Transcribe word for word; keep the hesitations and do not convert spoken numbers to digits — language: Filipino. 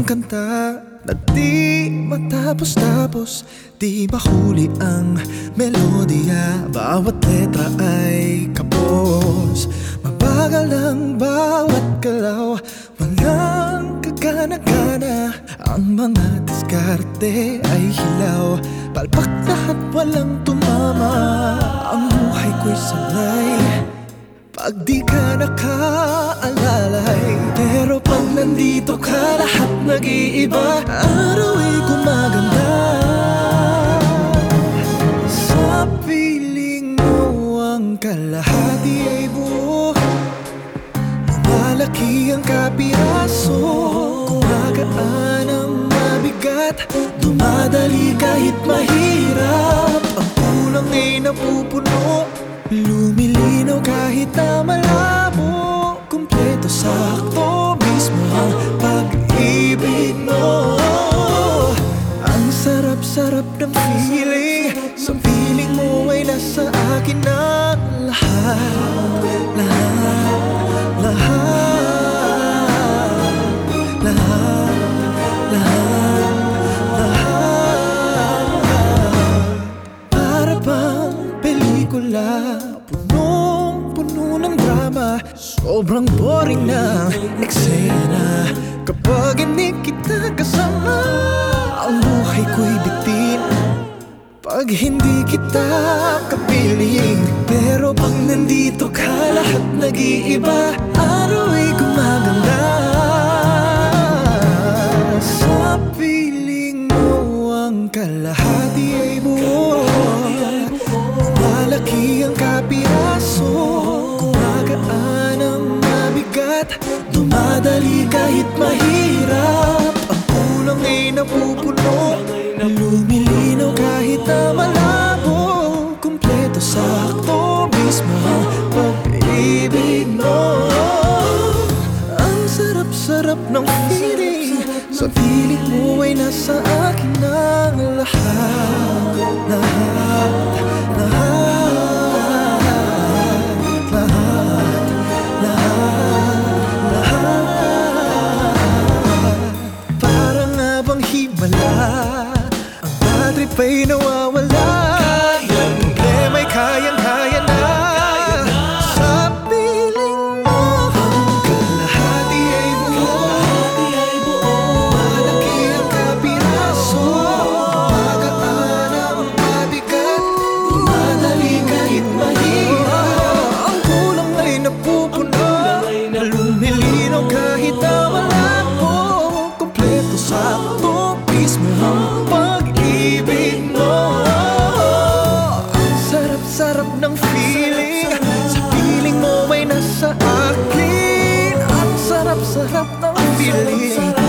kanta na di matapos-tapos, di mahuli ang melodiya. Bawat letra ay kapos, mabagal ang bawat galaw, walang kagana-gana. Ang mga diskarte ay hilaw, palpak lahat walang tumama. Ang buhay ko'y sanay pag di ka nakaalalay, pero pag nandito ka lahat nag-iiba. Araw ay gumaganda sa piling mo, ang kalahati ay buo. Malaki ang kapiraso, gumagaan ang mabigat, dumadali kahit mahirap. Ang kulang ay napupuno, lumilinaw kahit na malabo. Kumpleto sakto mismo ang pag-ibig mo. Ang sarap-sarap ng feeling, sa feeling mo ay nasa akin ang lahat. Lahat, lahat, lahat, lahat, lahat. Para bang pelikula, punong-puno ng drama, sobrang boring na eksena kapag hindi kita kasama. Ang buhay ko'y bitin pag hindi kita kapiling, pero pag nandito ka lahat nag-iiba. Araw ay gumaganda sa piling mo, ang kalahati ay buo. Malaki ang kapiraso, gumagaan ang mabigat, dumadali kahit mahirap. Ang kulang ay napupuno, lumilinaw kahit na malabo. Kumpleto sakto mismo ang pag-ibig mo. Ang sarap-sarap ng feeling, sa piling mo ay nasa akin ang lahat. Lahat, lahat, lahat, lahat, lahat. Parang nga bang himala, ang bad trip ay nawawala. Problema'y kayang-kaya na sa piling mo. Ang kalahati ay buo, malaki ang kapiraso, magaan ang mabigat, dumadali kahit mahirap. Ang kulang ay napupuno, lumilinaw kahit na malabo. Kumpleto sakto mismo ang pag-ibig mo. Ang sarap-sarap ng feeling, sa piling mo ay nasa akin. Ang sarap-sarap ng feeling,